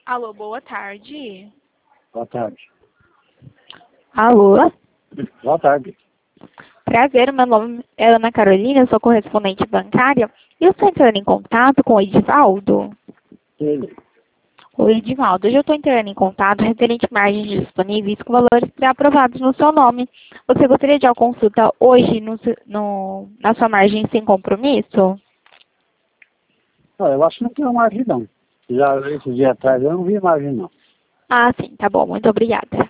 Alô, boa tarde. Boa tarde. Alô? Boa tarde. Prazer, meu nome é Ana Carolina, eu sou correspondente bancária e eu estou entrando em contato com o Edivaldo. Ele. O Edivaldo, hoje eu estou entrando em contato referente a margens disponíveis com valores pré-aprovados no seu nome. Você gostaria de uma consulta hoje na sua margem sem compromisso? Não, eu acho que não tem margem, não. Já esse dia atrás eu não vi margem, não. Ah, sim, tá bom, muito obrigada.